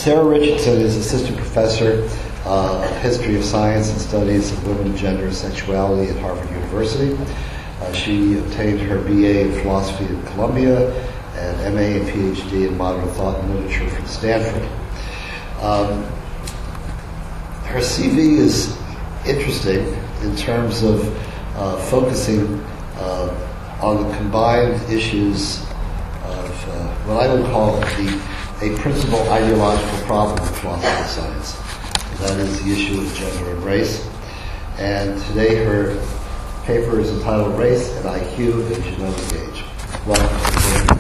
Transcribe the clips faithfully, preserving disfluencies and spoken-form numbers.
Sarah Richardson is Assistant Professor uh, of History of Science and Studies of Women, Gender, and Sexuality at Harvard University. Uh, she obtained her B A in Philosophy at Columbia and M A and P H D in Modern Thought and Literature from Stanford. Um, her C V is interesting in terms of uh, focusing uh, on the combined issues of uh, what I would call the, a principal ideological problem of philosophy of science. That is the issue of gender and race. And today her paper is entitled Race and I Q in Genomic Age. Welcome.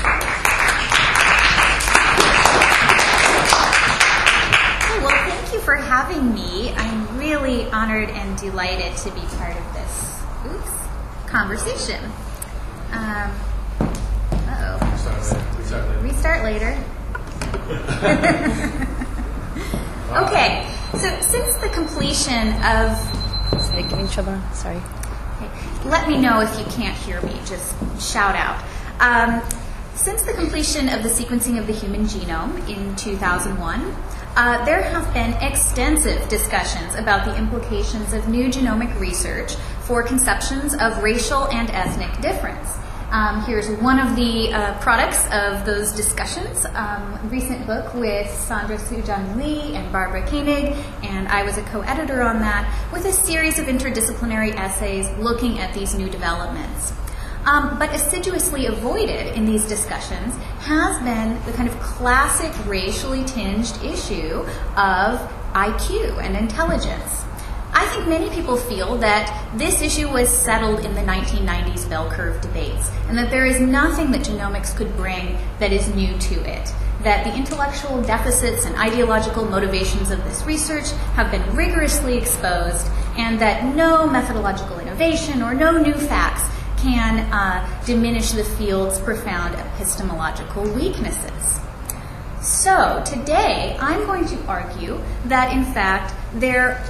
For having me. I'm really honored and delighted to be part of this oops, conversation. Um, uh-oh. Restart later. Restart later. Okay, so since the completion of... Sorry, giving each other, sorry. Okay. Let me know if you can't hear me, just shout out. Um, since the completion of the sequencing of the human genome in two thousand one, Uh, there have been extensive discussions about the implications of new genomic research for conceptions of racial and ethnic difference. Um, here's one of the uh, products of those discussions, um, a recent book with Sandra Sujan Lee and Barbara Koenig, and I was a co-editor on that, with a series of interdisciplinary essays looking at these new developments. Um, but assiduously avoided in these discussions has been the kind of classic racially tinged issue of I Q and intelligence. I think many people feel that this issue was settled in the nineteen nineties bell curve debates, and that there is nothing that genomics could bring that is new to it, that the intellectual deficits and ideological motivations of this research have been rigorously exposed, and that no methodological innovation or no new facts can uh, diminish the field's profound epistemological weaknesses. So today, I'm going to argue that, in fact, there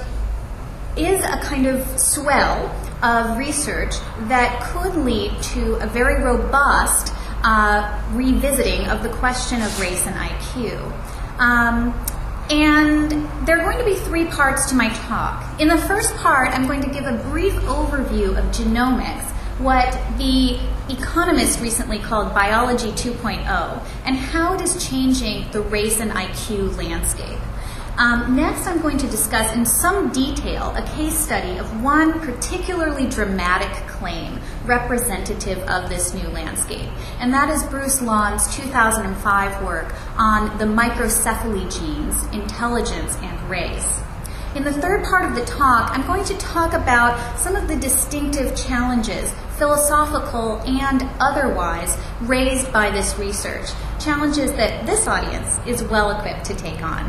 is a kind of swell of research that could lead to a very robust uh, revisiting of the question of race and I Q. Um, And there are going to be three parts to my talk. In the first part, I'm going to give a brief overview of genomics, what the economists recently called biology two point oh, and how it is changing the race and I Q landscape. Um, next, I'm going to discuss in some detail a case study of one particularly dramatic claim representative of this new landscape, and that is Bruce Lawn's two thousand five work on the microcephaly genes, intelligence, and race. In the third part of the talk, I'm going to talk about some of the distinctive challenges, philosophical and otherwise, raised by this research, challenges that this audience is well equipped to take on.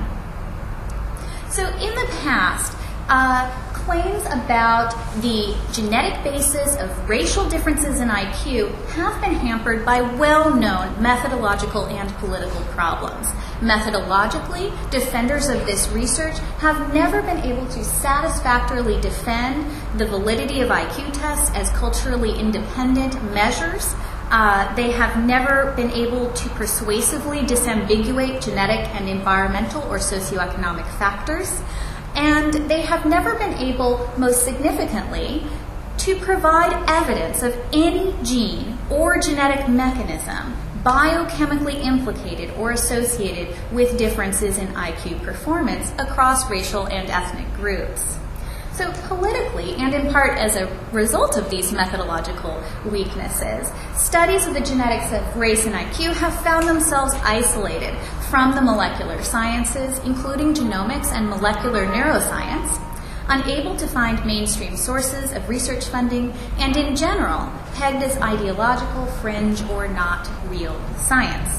So in the past, uh, claims about the genetic basis of racial differences in I Q have been hampered by well-known methodological and political problems. Methodologically, defenders of this research have never been able to satisfactorily defend the validity of I Q tests as culturally independent measures. Uh, they have never been able to persuasively disambiguate genetic and environmental or socioeconomic factors. And they have never been able, most significantly, to provide evidence of any gene or genetic mechanism biochemically implicated or associated with differences in I Q performance across racial and ethnic groups. So politically, and in part as a result of these methodological weaknesses, studies of the genetics of race and I Q have found themselves isolated from the molecular sciences, including genomics and molecular neuroscience, unable to find mainstream sources of research funding, and in general, pegged as ideological, fringe, or not real science.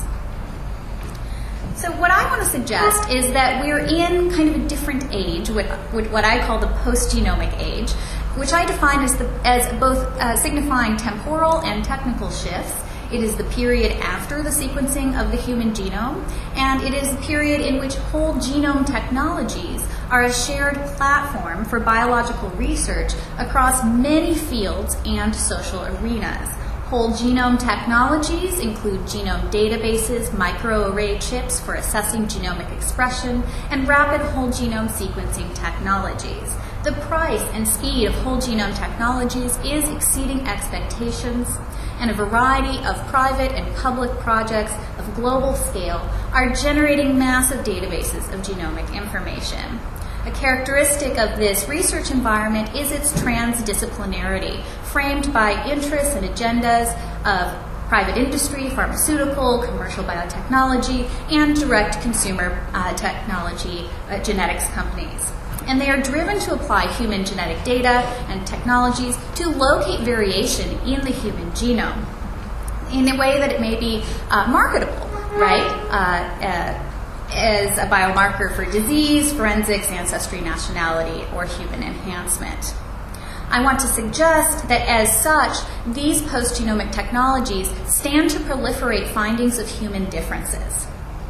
So what I want to suggest is that we're in kind of a different age, with, with what I call the post-genomic age, which I define as, the, as both uh, signifying temporal and technical shifts. It is the period after the sequencing of the human genome, and it is a period in which whole genome technologies are a shared platform for biological research across many fields and social arenas. Whole genome technologies include genome databases, microarray chips for assessing genomic expression, and rapid whole genome sequencing technologies. The price and speed of whole genome technologies is exceeding expectations, and a variety of private and public projects of global scale are generating massive databases of genomic information. A characteristic of this research environment is its transdisciplinarity, framed by interests and agendas of private industry, pharmaceutical, commercial biotechnology, and direct consumer uh, technology uh, genetics companies. And they are driven to apply human genetic data and technologies to locate variation in the human genome in a way that it may be uh, marketable, right? Uh, uh, as a biomarker for disease, forensics, ancestry, nationality, or human enhancement. I want to suggest that as such, these post-genomic technologies stand to proliferate findings of human differences.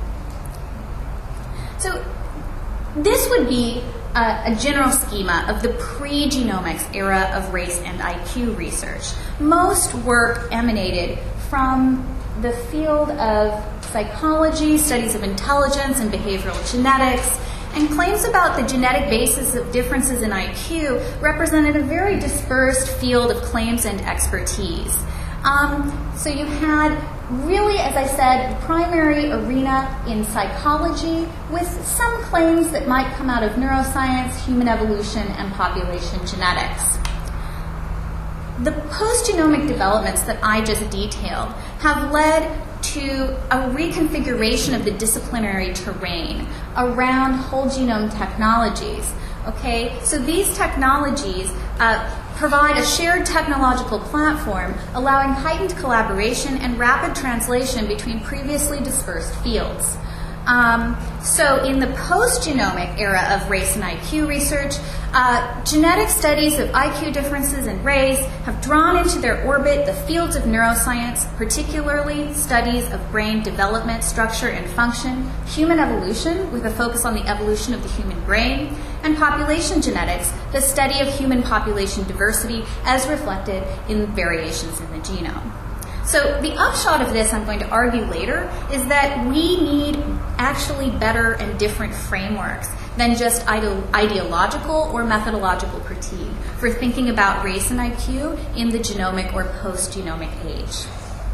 So this would be a, a general schema of the pre-genomics era of race and I Q research. Most work emanated from the field of psychology, studies of intelligence, and behavioral genetics, and claims about the genetic basis of differences in I Q represented a very dispersed field of claims and expertise. Um, so you had really, as I said, the primary arena in psychology with some claims that might come out of neuroscience, human evolution, and population genetics. The post-genomic developments that I just detailed have led to a reconfiguration of the disciplinary terrain around whole genome technologies. Okay, so these technologies uh, provide a shared technological platform allowing heightened collaboration and rapid translation between previously dispersed fields. Um, so in the post-genomic era of race and I Q research, uh, genetic studies of I Q differences and race have drawn into their orbit the fields of neuroscience, particularly studies of brain development, structure, and function, human evolution with a focus on the evolution of the human brain, and population genetics, the study of human population diversity as reflected in variations in the genome. So the upshot of this, I'm going to argue later, is that we need actually better and different frameworks than just ide- ideological or methodological critique for thinking about race and I Q in the genomic or post-genomic age.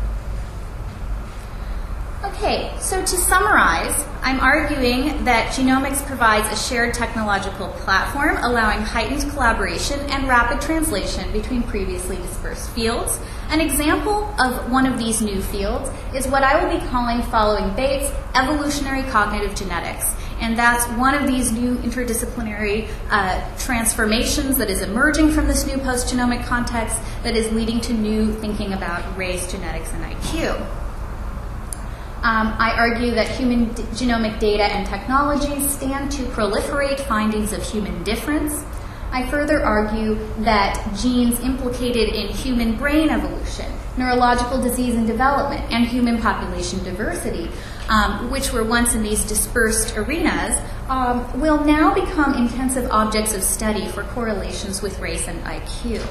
Okay, so to summarize, I'm arguing that genomics provides a shared technological platform allowing heightened collaboration and rapid translation between previously dispersed fields. An example of one of these new fields is what I will be calling, following Bates, evolutionary cognitive genetics. And that's one of these new interdisciplinary uh, transformations that is emerging from this new post-genomic context that is leading to new thinking about race, genetics, and I Q. Um, I argue that human d- genomic data and technologies stand to proliferate findings of human difference. I further argue that genes implicated in human brain evolution, neurological disease and development, and human population diversity, um, which were once in these dispersed arenas, um, will now become intensive objects of study for correlations with race and I Q.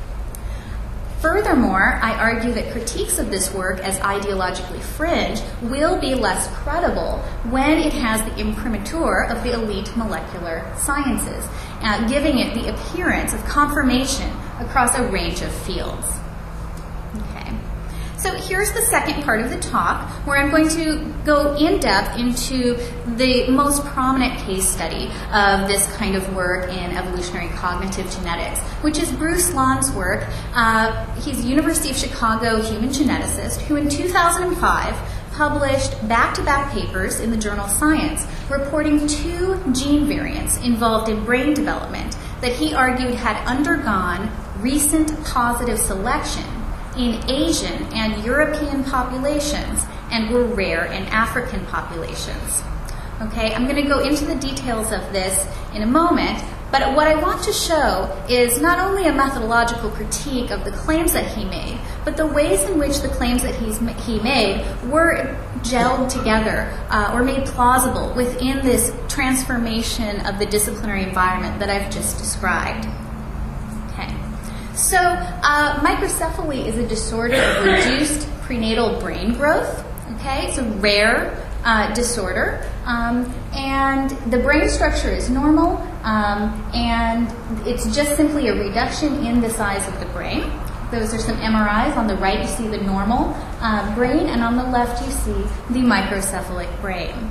Furthermore, I argue that critiques of this work as ideologically fringe will be less credible when it has the imprimatur of the elite molecular sciences, uh, giving it the appearance of confirmation across a range of fields. Okay. So here's the second part of the talk, where I'm going to go in depth into the most prominent case study of this kind of work in evolutionary cognitive genetics, which is Bruce Lahn's work. Uh, he's a University of Chicago human geneticist who in two thousand five published back-to-back papers in the journal Science reporting two gene variants involved in brain development that he argued had undergone recent positive selection in Asian and European populations and were rare in African populations. Okay, I'm going to go into the details of this in a moment, but what I want to show is not only a methodological critique of the claims that he made, but the ways in which the claims that he's, he made were gelled together uh, or made plausible within this transformation of the disciplinary environment that I've just described. Okay. So uh, microcephaly is a disorder of reduced prenatal brain growth. Okay, it's a rare uh, disorder, um, and the brain structure is normal, um, and it's just simply a reduction in the size of the brain. Those are some M R Is. On the right, you see the normal uh, brain, and on the left, you see the microcephalic brain.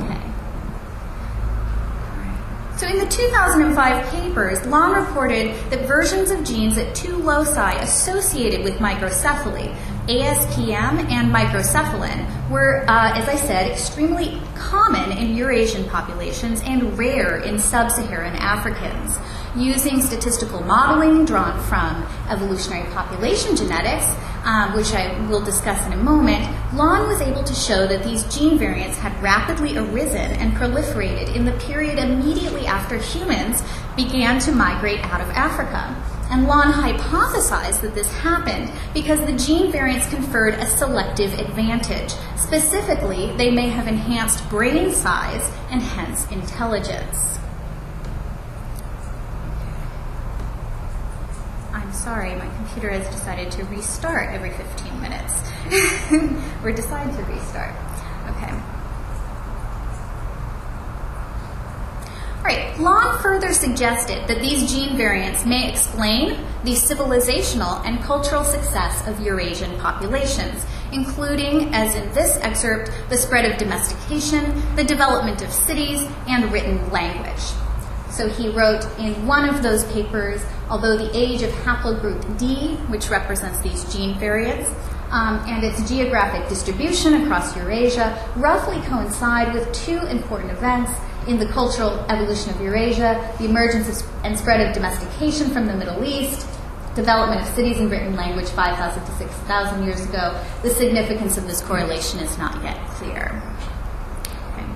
So in the two thousand five papers, Lon reported that versions of genes at two loci associated with microcephaly, A S P M and microcephalin, were, uh, as I said, extremely common in Eurasian populations and rare in sub-Saharan Africans. Using statistical modeling drawn from evolutionary population genetics, um, which I will discuss in a moment, Lon was able to show that these gene variants had rapidly arisen and proliferated in the period immediately after humans began to migrate out of Africa. And Lon hypothesized that this happened because the gene variants conferred a selective advantage. Specifically, they may have enhanced brain size and hence intelligence. I'm sorry, my computer has decided to restart every fifteen minutes. Or decide to restart. Okay. All right, Lon further suggested that these gene variants may explain the civilizational and cultural success of Eurasian populations, including, as in this excerpt, the spread of domestication, the development of cities, and written language. So he wrote in one of those papers, although the age of haplogroup D, which represents these gene variants, um, and its geographic distribution across Eurasia roughly coincide with two important events in the cultural evolution of Eurasia: the emergence and spread of domestication from the Middle East, development of cities and written language five thousand to six thousand years ago. The significance of this correlation is not yet clear. Okay.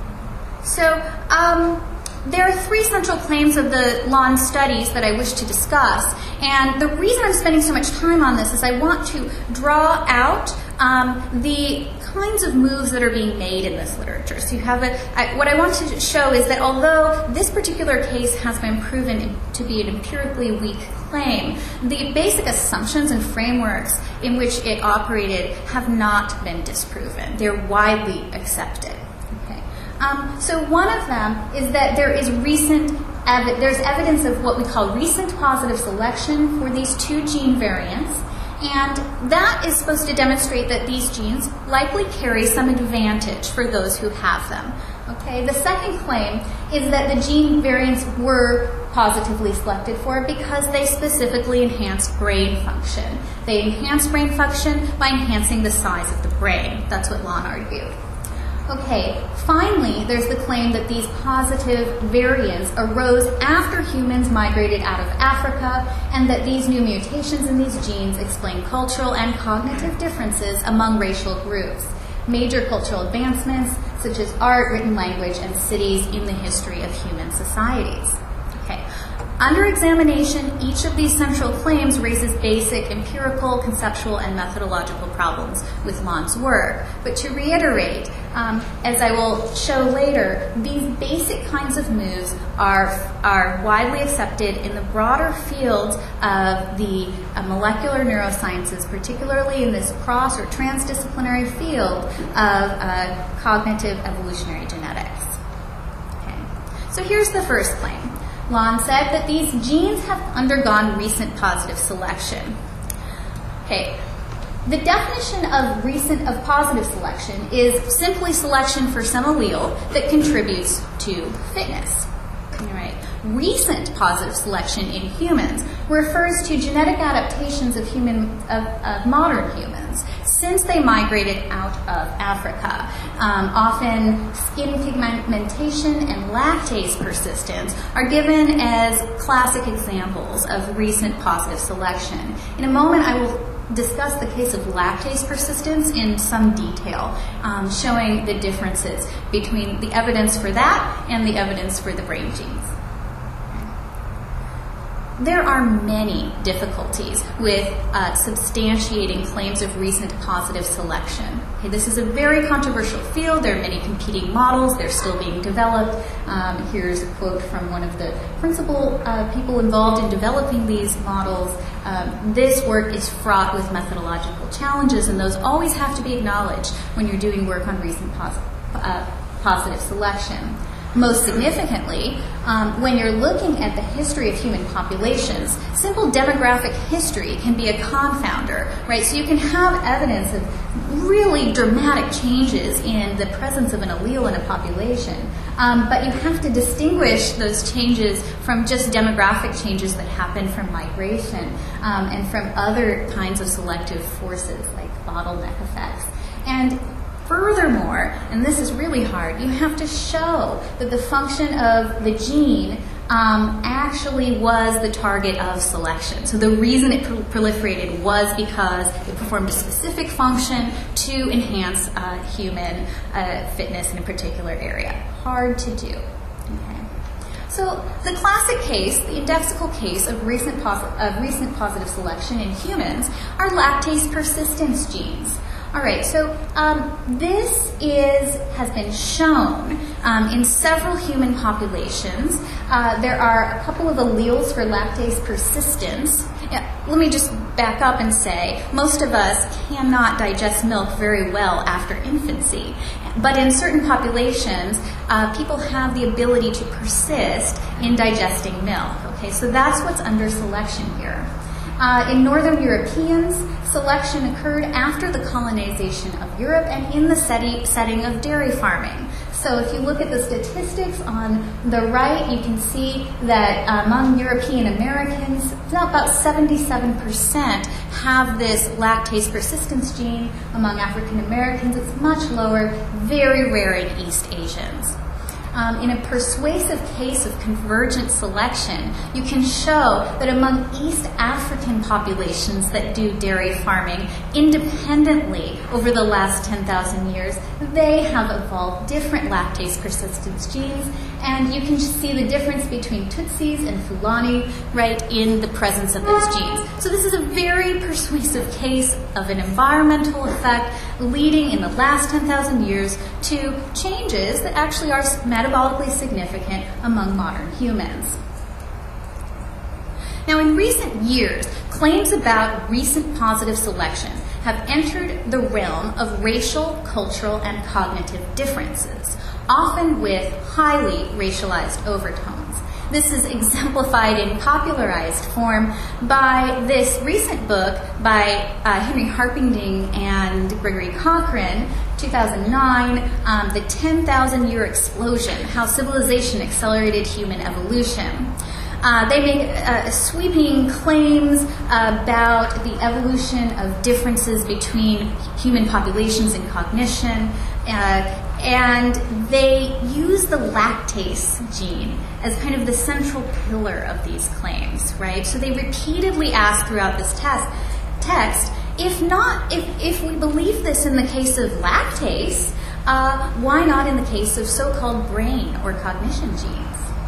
So, um, there are three central claims of the Lon studies that I wish to discuss, and the reason I'm spending so much time on this is I want to draw out um, the kinds of moves that are being made in this literature. So you have a, I, what I want to show is that although this particular case has been proven to be an empirically weak claim, the basic assumptions and frameworks in which it operated have not been disproven. They're widely accepted. Um, so one of them is that there is recent, ev- there's evidence of what we call recent positive selection for these two gene variants, and that is supposed to demonstrate that these genes likely carry some advantage for those who have them. Okay. The second claim is that the gene variants were positively selected for because they specifically enhanced brain function. They enhanced brain function by enhancing the size of the brain. That's what Lon argued. Okay, finally, there's the claim that these positive variants arose after humans migrated out of Africa, and that these new mutations in these genes explain cultural and cognitive differences among racial groups, major cultural advancements such as art, written language, and cities in the history of human societies. Okay. Under examination, each of these central claims raises basic empirical, conceptual, and methodological problems with Lon's work. But to reiterate, um, as I will show later, these basic kinds of moves are, are widely accepted in the broader field of the uh, molecular neurosciences, particularly in this cross or transdisciplinary field of uh, cognitive evolutionary genetics. Okay. So here's the first claim. Lon said that these genes have undergone recent positive selection. Okay, the definition of recent of positive selection is simply selection for some allele that contributes to fitness. All right. Recent positive selection in humans refers to genetic adaptations of human of, of modern humans since they migrated out of Africa. Um, often skin pigmentation and lactase persistence are given as classic examples of recent positive selection. In a moment, I will discuss the case of lactase persistence in some detail, um, showing the differences between the evidence for that and the evidence for the brain genes. there are many difficulties with uh, substantiating claims of recent positive selection. Okay, this is a very controversial field. There are many competing models. They're still being developed. Um, here's a quote from one of the principal uh, people involved in developing these models. Um, this work is fraught with methodological challenges, and those always have to be acknowledged when you're doing work on recent pos- uh, positive selection. Most significantly, um, when you're looking at the history of human populations, simple demographic history can be a confounder, right? So you can have evidence of really dramatic changes in the presence of an allele in a population, um, but you have to distinguish those changes from just demographic changes that happen from migration um, and from other kinds of selective forces like bottleneck effects. And furthermore, and this is really hard, you have to show that the function of the gene um, actually was the target of selection. So the reason it pro- proliferated was because it performed a specific function to enhance uh, human uh, fitness in a particular area. Hard to do. Okay. So the classic case, the indexical case of recent, pos- of recent positive selection in humans are lactase persistence genes. All right, so um, this is has been shown um, in several human populations. Uh, there are a couple of alleles for lactase persistence. Yeah, let me just back up and say most of us cannot digest milk very well after infancy, but in certain populations, uh, people have the ability to persist in digesting milk. Okay, so that's what's under selection here. Uh, in Northern Europeans, selection occurred after the colonization of Europe and in the seti- setting of dairy farming. So if you look at the statistics on the right, you can see that among European Americans, about seventy-seven percent have this lactase persistence gene. Among African Americans, it's much lower, very rare in East Asians. Um, in a persuasive case of convergent selection, you can show that among East African populations that do dairy farming independently over the last ten thousand years, they have evolved different lactase persistence genes, and you can see the difference between Tutsis and Fulani right in the presence of those genes. So this is a very persuasive case of an environmental effect leading in the last ten thousand years to changes that actually are metabolically significant among modern humans. Now, in recent years, claims about recent positive selection have entered the realm of racial, cultural, and cognitive differences, often with highly racialized overtones. This is exemplified in popularized form by this recent book by uh, Henry Harpending and Gregory Cochrane, two thousand nine, um, The ten thousand Year Explosion, How Civilization Accelerated Human Evolution. Uh, they make uh, sweeping claims about the evolution of differences between human populations in cognition, uh, and they use the lactase gene as kind of the central pillar of these claims, right? So they repeatedly ask throughout this test, text, if not, if, if we believe this in the case of lactase, uh, why not in the case of so-called brain or cognition genes?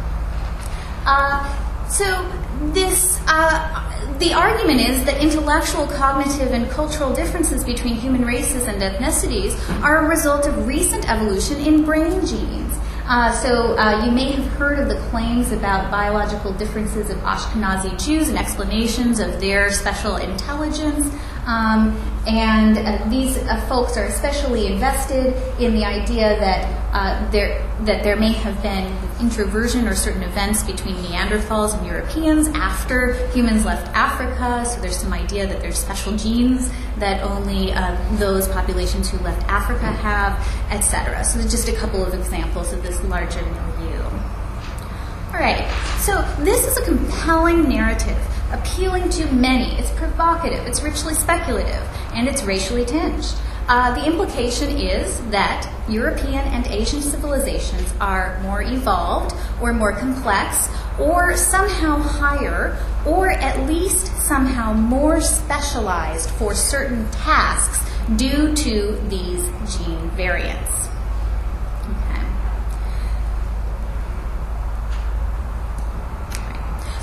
Uh, so this, uh, the argument is that intellectual, cognitive, and cultural differences between human races and ethnicities are a result of recent evolution in brain genes. Uh, so uh, you may have heard of the claims about biological differences of Ashkenazi Jews and explanations of their special intelligence. Um, and uh, these uh, folks are especially invested in the idea that uh, there that there may have been introversion or certain events between Neanderthals and Europeans after humans left Africa. So there's some idea that there's special genes that only uh, those populations who left Africa have, et cetera. So there's just a couple of examples of this larger milieu. All right, so this is a compelling narrative, appealing to many. It's provocative, it's richly speculative, and it's racially tinged. Uh, the implication is that European and Asian civilizations are more evolved or more complex or somehow higher or at least somehow more specialized for certain tasks due to these gene variants.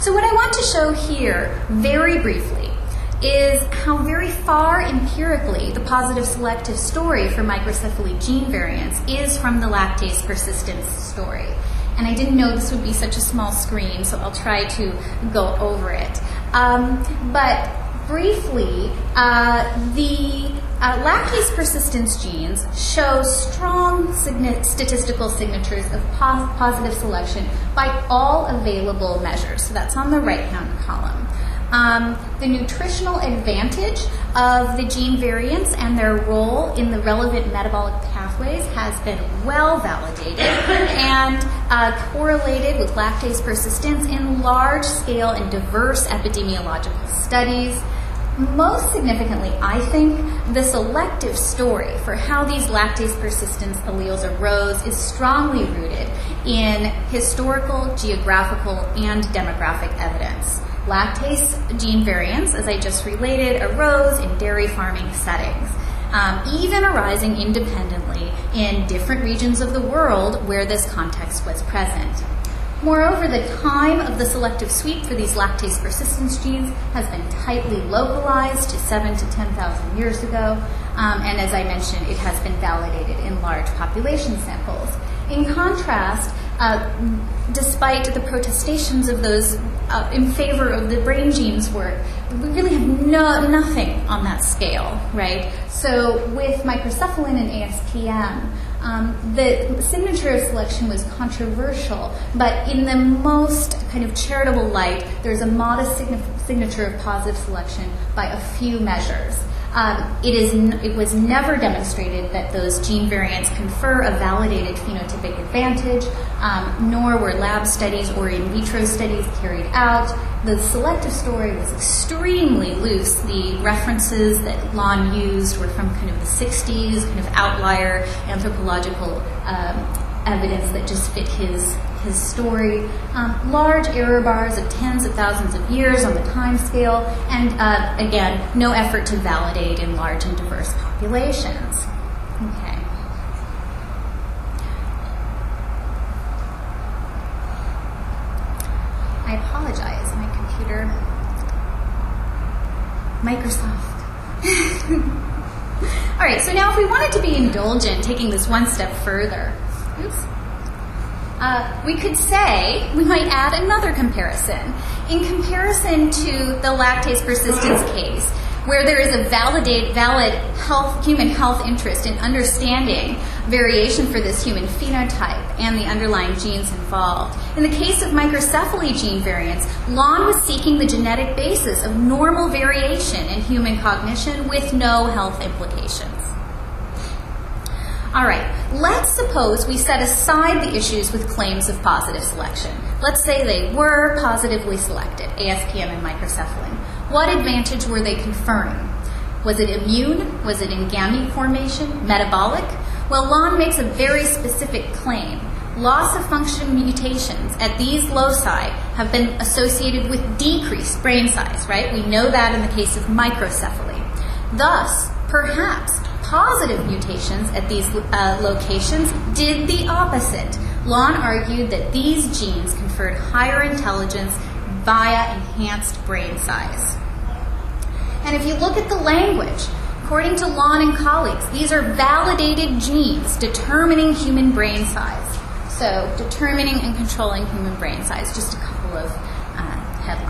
So what I want to show here, very briefly, is how very far empirically the positive selective story for microcephaly gene variants is from the lactase persistence story. And I didn't know this would be such a small screen, so I'll try to go over it. Um, but briefly, uh, the uh, lactase persistence genes show strong signi- statistical signatures of pos- positive selection by all available measures. So that's on the right-hand column. Um, the nutritional advantage of the gene variants and their role in the relevant metabolic pathways has been well validated and uh, correlated with lactase persistence in large-scale and diverse epidemiological studies. Most significantly, I think, the selective story for how these lactase persistence alleles arose is strongly rooted in historical, geographical, and demographic evidence. Lactase gene variants, as I just related, arose in dairy farming settings, um, even arising independently in different regions of the world where this context was present. Moreover, the time of the selective sweep for these lactase persistence genes has been tightly localized to seven to ten thousand years ago, um, and as I mentioned, it has been validated in large population samples. In contrast, uh, despite the protestations of those uh, in favor of the brain genes work, we really have no, nothing on that scale, right? So with microcephalin and A S P M, um, the signature of selection was controversial, but in the most kind of charitable light, there's a modest sign- signature of positive selection by a few measures. Um, it, is n- it was never demonstrated that those gene variants confer a validated phenotypic advantage, um, nor were lab studies or in vitro studies carried out. The selective story was extremely loose. The references that Lon used were from kind of the sixties, kind of outlier anthropological um, evidence that just fit his his story. Um, large error bars of tens of thousands of years on the time scale, and uh, again, no effort to validate in large and diverse populations. Okay. I apologize, my computer. Microsoft. All right, so now if we wanted to be indulgent, taking this one step further, oops. Uh, we could say, we might add another comparison. In comparison to the lactase persistence case, where there is a validate, valid health, human health interest in understanding variation for this human phenotype and the underlying genes involved. In the case of microcephaly gene variants, Lon was seeking the genetic basis of normal variation in human cognition with no health implications. All right, let's suppose we set aside the issues with claims of positive selection. Let's say they were positively selected, A S P M and microcephalin. What advantage were they conferring? Was it immune? Was it in gamete formation? Metabolic? Well, Lon makes a very specific claim. Loss of function mutations at these loci have been associated with decreased brain size, right? We know that in the case of microcephaly. Thus, perhaps, positive mutations at these uh, locations did the opposite. Lon argued that these genes conferred higher intelligence via enhanced brain size. And if you look at the language, according to Lon and colleagues, these are validated genes determining human brain size. So determining and controlling human brain size, just a couple of uh, headlines.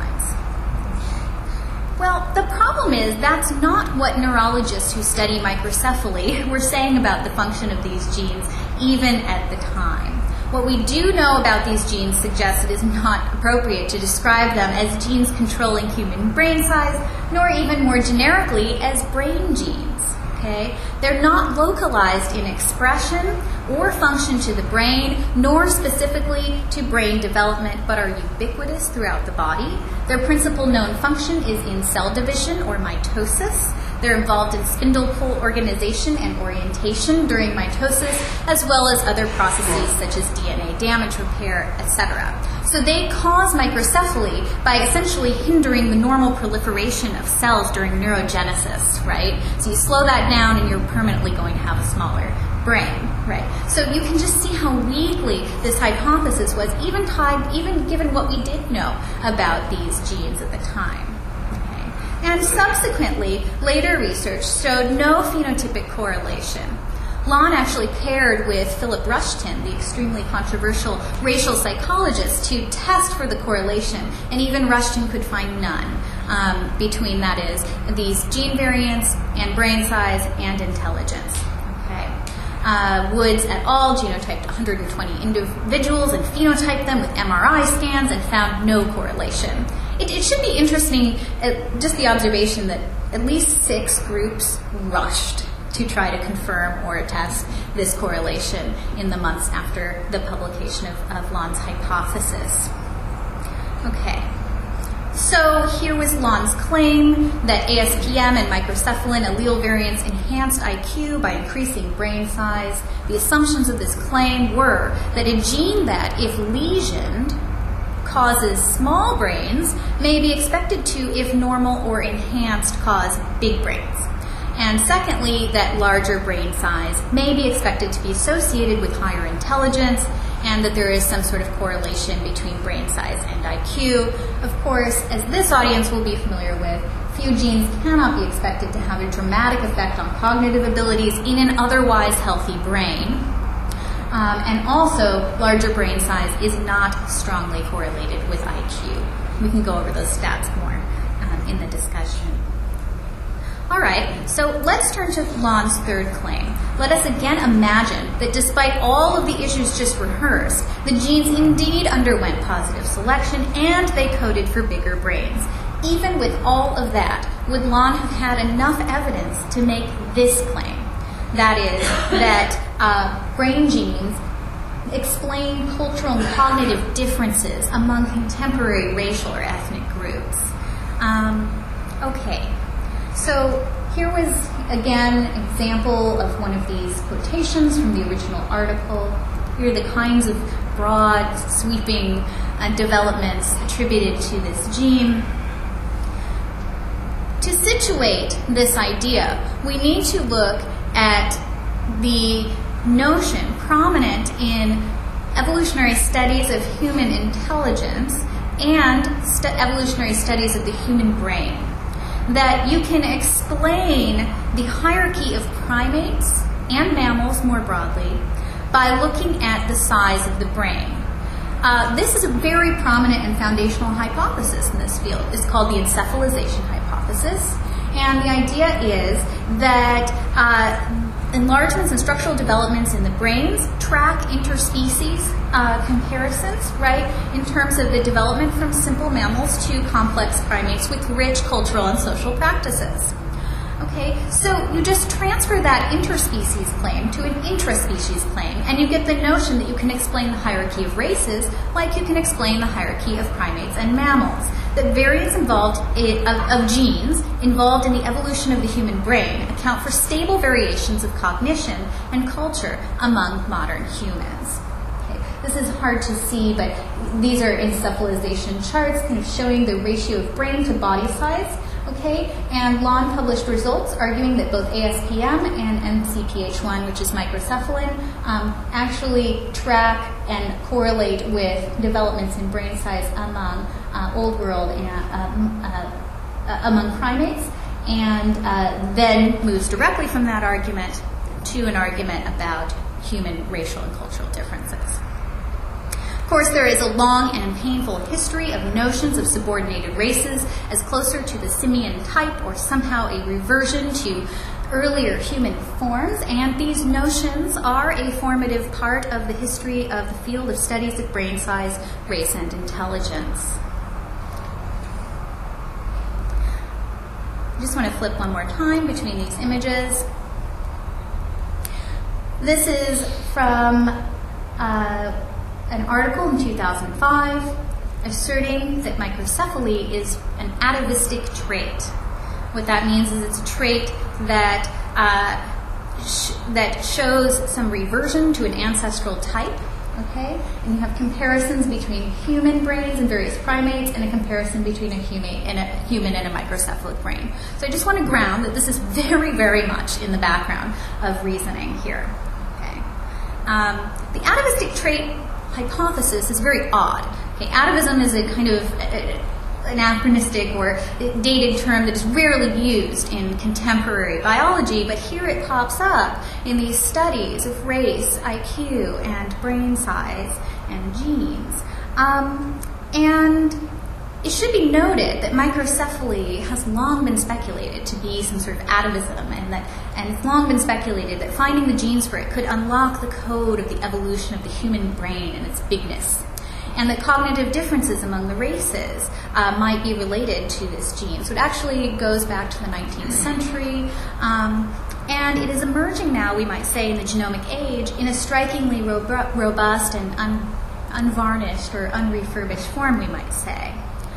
Well, the problem is that's not what neurologists who study microcephaly were saying about the function of these genes, even at the time. What we do know about these genes suggests it is not appropriate to describe them as genes controlling human brain size, nor even more generically as brain genes. Okay? They're not localized in expression or function to the brain, nor specifically to brain development, but are ubiquitous throughout the body. Their principal known function is in cell division or mitosis. They're involved in spindle pole organization and orientation during mitosis, as well as other processes such as D N A damage repair, et cetera. So they cause microcephaly by essentially hindering the normal proliferation of cells during neurogenesis, right? So you slow that down and you're permanently going to have a smaller brain, right? So you can just see how weakly this hypothesis was, even tied, even given what we did know about these genes at the time. Okay. And subsequently, later research showed no phenotypic correlation. Lon actually paired with Philip Rushton, the extremely controversial racial psychologist, to test for the correlation, and even Rushton could find none um, between, that is, these gene variants and brain size and intelligence. Okay. Uh, Woods et al. Genotyped one hundred twenty individuals and phenotyped them with M R I scans and found no correlation. It, it should be interesting, uh, just the observation that at least six groups rushed to try to confirm or attest this correlation in the months after the publication of, of Lon's hypothesis. Okay, so here was Lon's claim that A S P M and microcephalin allele variants enhanced I Q by increasing brain size. The assumptions of this claim were that a gene that, if lesioned, causes small brains may be expected to, if normal or enhanced, cause big brains. And secondly, that larger brain size may be expected to be associated with higher intelligence, and that there is some sort of correlation between brain size and I Q. Of course, as this audience will be familiar with, few genes cannot be expected to have a dramatic effect on cognitive abilities in an otherwise healthy brain. Um, and also, larger brain size is not strongly correlated with I Q. We can go over those stats more um, in the discussion. All right, so let's turn to Lon's third claim. Let us again imagine that despite all of the issues just rehearsed, the genes indeed underwent positive selection and they coded for bigger brains. Even with all of that, would Lon have had enough evidence to make this claim? That is, that uh, brain genes explain cultural and cognitive differences among contemporary racial or ethnic groups. Um, okay. So here was, again, an example of one of these quotations from the original article. Here are the kinds of broad, sweeping uh, developments attributed to this gene. To situate this idea, we need to look at the notion prominent in evolutionary studies of human intelligence and st- evolutionary studies of the human brain, that you can explain the hierarchy of primates and mammals more broadly by looking at the size of the brain. Uh, this is a very prominent and foundational hypothesis in this field. It's called the encephalization hypothesis. And the idea is that uh, enlargements and structural developments in the brains track interspecies uh, comparisons, right, in terms of the development from simple mammals to complex primates with rich cultural and social practices. Okay, so you just transfer that interspecies claim to an intraspecies claim, and you get the notion that you can explain the hierarchy of races like you can explain the hierarchy of primates and mammals. That variants involved in, of, of genes involved in the evolution of the human brain account for stable variations of cognition and culture among modern humans. Okay, this is hard to see, but these are encephalization charts kind of showing the ratio of brain to body size. Okay, and Lon published results arguing that both A S P M and M C P H one, which is microcephalin, um, actually track and correlate with developments in brain size among uh, old world and uh, uh, uh, among primates, and uh, then moves directly from that argument to an argument about human racial and cultural differences. Of course, there is a long and painful history of notions of subordinated races as closer to the simian type or somehow a reversion to earlier human forms, and these notions are a formative part of the history of the field of studies of brain size, race, and intelligence. I just want to flip one more time between these images. This is from uh, an article in two thousand five asserting that microcephaly is an atavistic trait. What that means is it's a trait that uh, sh- that shows some reversion to an ancestral type. Okay, and you have comparisons between human brains and various primates, and a comparison between a human and a human and a microcephalic brain. So I just want to ground that this is very, very much in the background of reasoning here. Um, the atavistic trait hypothesis is very odd. Okay, atavism is a kind of uh, anachronistic or dated term that is rarely used in contemporary biology, but here it pops up in these studies of race, I Q, and brain size and genes. Um, and it should be noted that microcephaly has long been speculated to be some sort of atavism, and that and it's long been speculated that finding the genes for it could unlock the code of the evolution of the human brain and its bigness, and that cognitive differences among the races uh, might be related to this gene. So it actually goes back to the nineteenth century, um, and it is emerging now, we might say, in the genomic age in a strikingly robu- robust and un- unvarnished or unrefurbished form, we might say.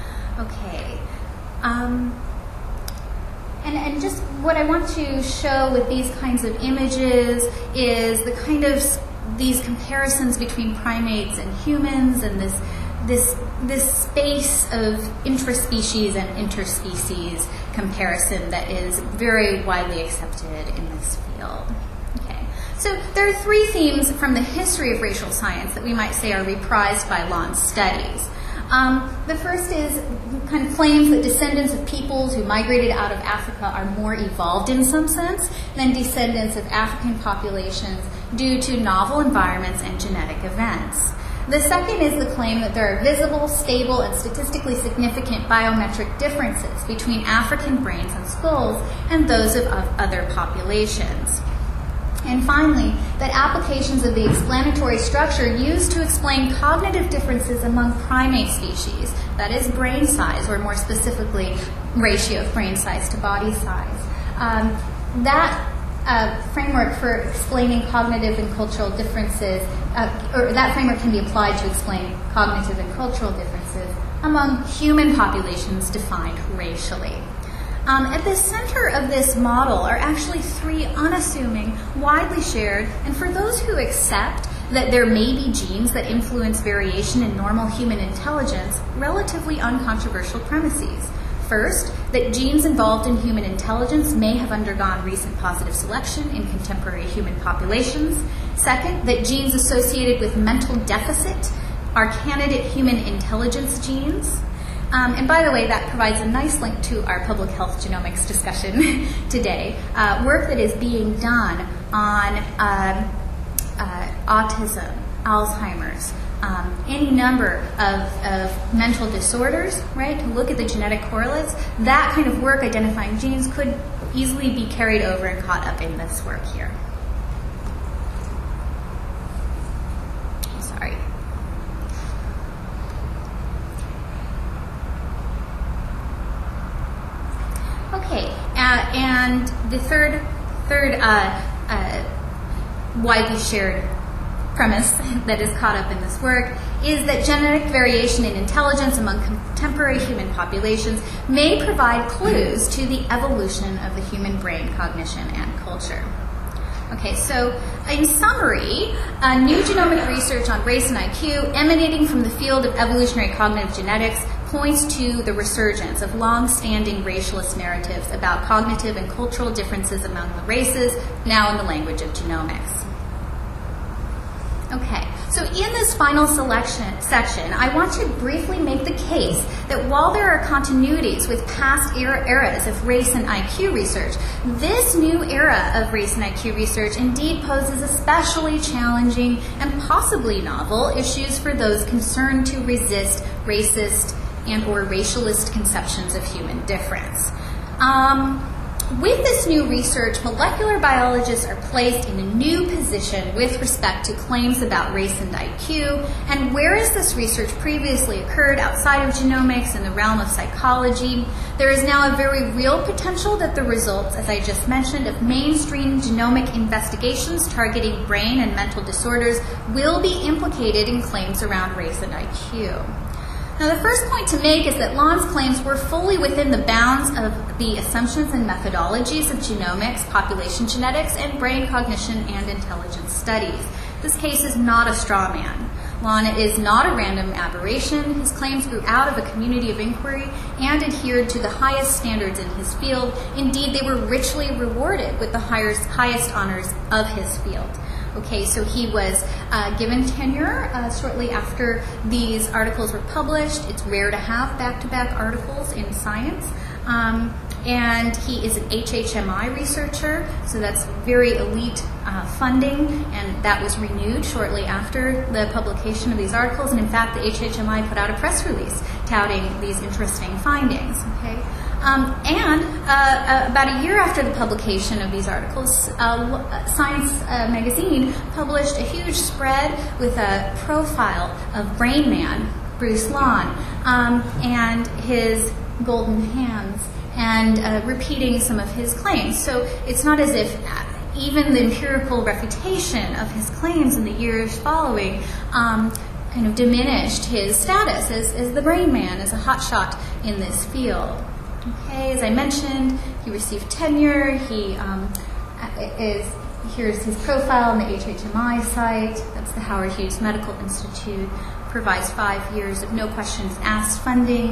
Okay. Um, and, and just what I want to show with these kinds of images is the kind of these comparisons between primates and humans, and this this this space of intraspecies and interspecies comparison that is very widely accepted in this field. Okay. So there are three themes from the history of racial science that we might say are reprised by Lon's studies. Um, the first is kind of claims that descendants of peoples who migrated out of Africa are more evolved in some sense than descendants of African populations due to novel environments and genetic events. The second is the claim that there are visible, stable, and statistically significant biometric differences between African brains and skulls and those of, of other populations. And finally, that applications of the explanatory structure used to explain cognitive differences among primate species, that is brain size, or more specifically, ratio of brain size to body size, um, that uh, framework for explaining cognitive and cultural differences, uh, or that framework can be applied to explain cognitive and cultural differences among human populations defined racially. Um, at the center of this model are actually three unassuming, widely shared, and for those who accept that there may be genes that influence variation in normal human intelligence, relatively uncontroversial premises. First, that genes involved in human intelligence may have undergone recent positive selection in contemporary human populations. Second, that genes associated with mental deficit are candidate human intelligence genes. Um, and by the way, that provides a nice link to our public health genomics discussion today, uh, work that is being done on um, uh, autism, Alzheimer's, um, any number of, of mental disorders, right, to look at the genetic correlates. That kind of work identifying genes could easily be carried over and caught up in this work here. Sorry. Okay, uh, and the third, third uh, uh, widely shared premise that is caught up in this work is that genetic variation in intelligence among contemporary human populations may provide clues to the evolution of the human brain, cognition, and culture. Okay, so in summary, uh, new genomic research on race and I Q emanating from the field of evolutionary cognitive genetics points to the resurgence of long-standing racialist narratives about cognitive and cultural differences among the races, now in the language of genomics. Okay, so in this final selection section, I want to briefly make the case that while there are continuities with past era eras of race and I Q research, this new era of race and I Q research indeed poses especially challenging and possibly novel issues for those concerned to resist racist and or racialist conceptions of human difference. Um, with this new research, molecular biologists are placed in a new position with respect to claims about race and I Q, and whereas this research previously occurred outside of genomics in the realm of psychology, there is now a very real potential that the results, as I just mentioned, of mainstream genomic investigations targeting brain and mental disorders will be implicated in claims around race and I Q. Now, the first point to make is that Lon's claims were fully within the bounds of the assumptions and methodologies of genomics, population genetics, and brain cognition and intelligence studies. This case is not a straw man. Lon is not a random aberration. His claims grew out of a community of inquiry and adhered to the highest standards in his field. Indeed, they were richly rewarded with the highest, highest honors of his field. Okay, so he was uh, given tenure uh, shortly after these articles were published. It's rare to have back-to-back articles in science. Um, and he is an H H M I researcher, so that's very elite uh, funding, and that was renewed shortly after the publication of these articles. And in fact, the H H M I put out a press release touting these interesting findings. Okay. Um, and uh, uh, about a year after the publication of these articles, uh, Science uh, magazine published a huge spread with a profile of Brain Man, Bruce Lawn, um, and his golden hands, and uh, repeating some of his claims. So it's not as if even the empirical refutation of his claims in the years following um, kind of diminished his status as, as the Brain Man, as a hotshot in this field. Okay, as I mentioned, he received tenure. He um, is, here's his profile on the H H M I site. That's the Howard Hughes Medical Institute. Provides five years of no questions asked funding.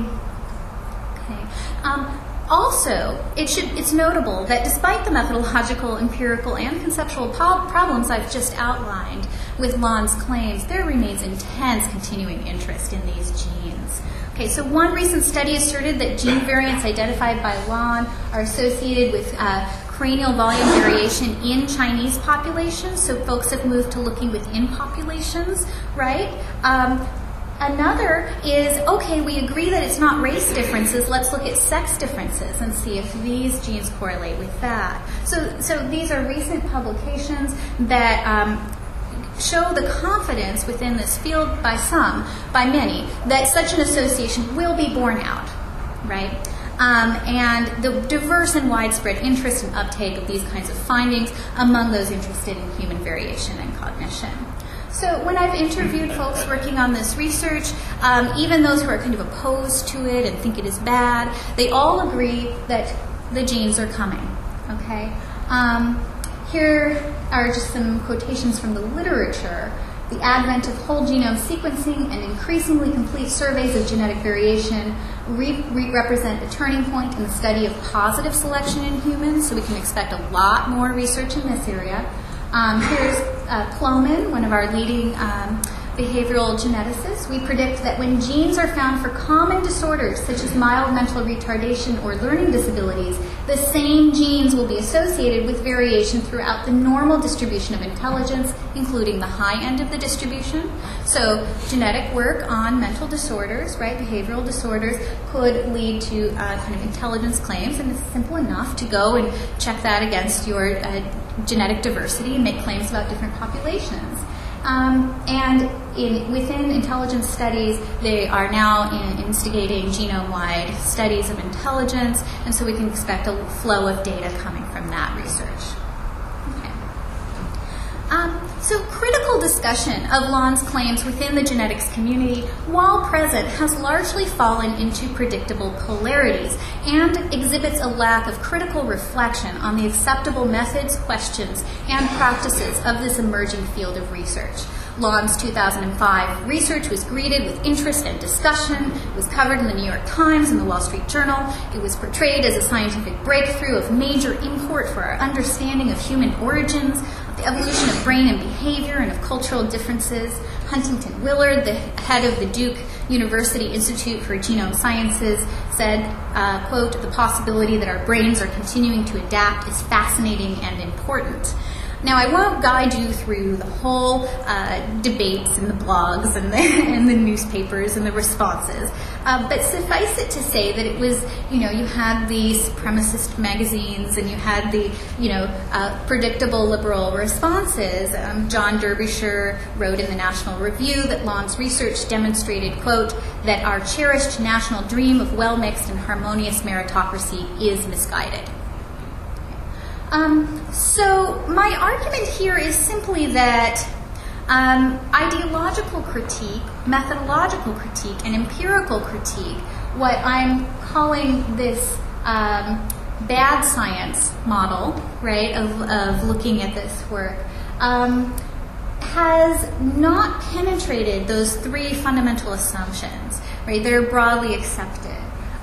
Okay. Um, also, it should, it's notable that despite the methodological, empirical, and conceptual po- problems I've just outlined with Lawn's claims, there remains intense continuing interest in these genes. Okay, so one recent study asserted that gene variants identified by Lawn are associated with uh, cranial volume variation in Chinese populations, so folks have moved to looking within populations, right? Um, Another is, okay, we agree that it's not race differences, let's look at sex differences and see if these genes correlate with that. So, so these are recent publications that um, show the confidence within this field by some, by many, that such an association will be borne out, right? Um, and the diverse and widespread interest and uptake of these kinds of findings among those interested in human variation and cognition. So when I've interviewed folks working on this research, um, even those who are kind of opposed to it and think it is bad, they all agree that the genes are coming, okay? Um, here are just some quotations from the literature. The advent of whole genome sequencing and increasingly complete surveys of genetic variation re- re- represent a turning point in the study of positive selection in humans, so we can expect a lot more research in this area. Um, here's uh, Plomin, one of our leading um, behavioral geneticists. We predict that when genes are found for common disorders such as mild mental retardation or learning disabilities, the same genes will be associated with variation throughout the normal distribution of intelligence, including the high end of the distribution. So genetic work on mental disorders, right, behavioral disorders, could lead to uh, kind of intelligence claims, and it's simple enough to go and check that against your uh, genetic diversity and make claims about different populations. Um, and in, within intelligence studies, they are now in instigating genome-wide studies of intelligence, and so we can expect a flow of data coming from that research. Okay. Um, so critical discussion of Lawn's claims within the genetics community, while present, has largely fallen into predictable polarities and exhibits a lack of critical reflection on the acceptable methods, questions, and practices of this emerging field of research. Lawn's two thousand five research was greeted with interest and discussion. It was covered in the New York Times and the Wall Street Journal. It was portrayed as a scientific breakthrough of major import for our understanding of human origins, the evolution of brain and behavior, and of cultural differences. Huntington Willard, the head of the Duke University Institute for Genome Sciences, said, uh, quote, "The possibility that our brains are continuing to adapt is fascinating and important." Now, I won't guide you through the whole uh, debates and the blogs and the, and the newspapers and the responses, uh, but suffice it to say that it was, you know, you had the supremacist magazines and you had the, you know, uh, predictable liberal responses. Um, John Derbyshire wrote in the National Review that Lawn's research demonstrated, quote, that our cherished national dream of well-mixed and harmonious meritocracy is misguided. Um, so my argument here is simply that um, ideological critique, methodological critique, and empirical critique, what I'm calling this um, bad science model, right, of, of looking at this work, um, has not penetrated those three fundamental assumptions, right? They're broadly accepted.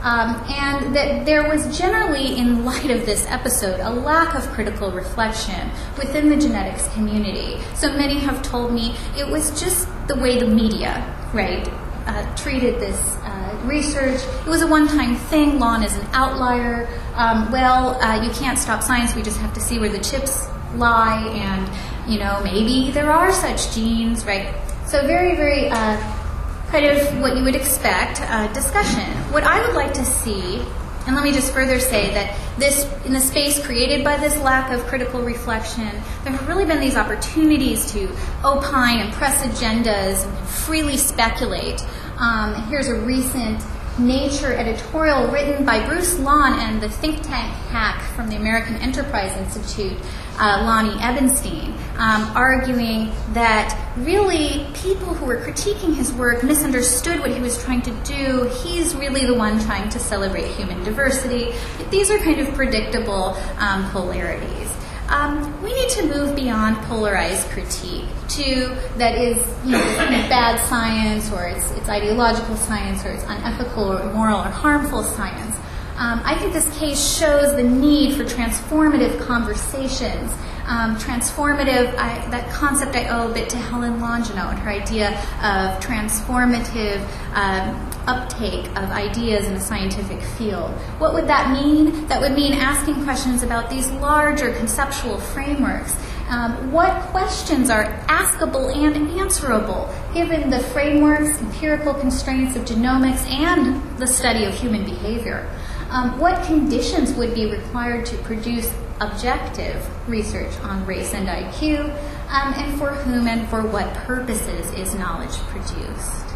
Um, and that there was generally, in light of this episode, a lack of critical reflection within the genetics community. So many have told me it was just the way the media, right, uh, treated this uh, research. It was a one-time thing. Lon is an outlier. Um, well, uh, you can't stop science. We just have to see where the chips lie, and, you know, maybe there are such genes, right? So very, very uh, kind of what you would expect, uh, discussion. What I would like to see, and let me just further say that this, in the space created by this lack of critical reflection, there have really been these opportunities to opine and press agendas and freely speculate. Um, here's a recent Nature editorial written by Bruce Lon and the think tank hack from the American Enterprise Institute, uh, Lonnie Ebenstein, um, arguing that really people who were critiquing his work misunderstood what he was trying to do. He's really the one trying to celebrate human diversity. These are kind of predictable um, polarities. Um, we need to move beyond polarized critique to that is, you know, bad science, or it's, it's ideological science, or it's unethical or immoral or harmful science. Um, I think this case shows the need for transformative conversations. Um, transformative, I, that concept I owe a bit to Helen Longino and her idea of transformative um, uptake of ideas in a scientific field. What would that mean? That would mean asking questions about these larger conceptual frameworks. Um, what questions are askable and answerable given the frameworks, empirical constraints of genomics, and the study of human behavior? Um, what conditions would be required to produce objective research on race and I Q, um, and for whom and for what purposes is knowledge produced?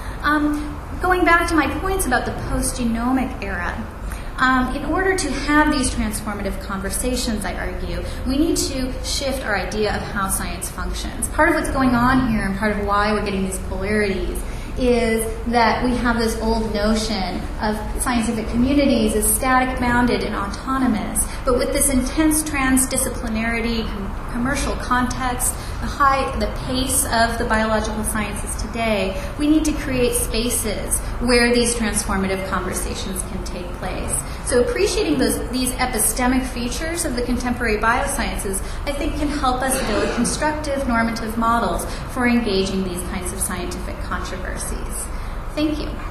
Um, going back to my points about the post-genomic era, um, in order to have these transformative conversations, I argue, we need to shift our idea of how science functions. Part of what's going on here, and part of why we're getting these polarities, is that we have this old notion of scientific communities as static, bounded, and autonomous. But with this intense transdisciplinarity, com- commercial context, the high, the pace of the biological sciences today, we need to create spaces where these transformative conversations can take place. So appreciating those, these epistemic features of the contemporary biosciences, I think, can help us build constructive normative models for engaging these kinds of scientific controversies. Thank you.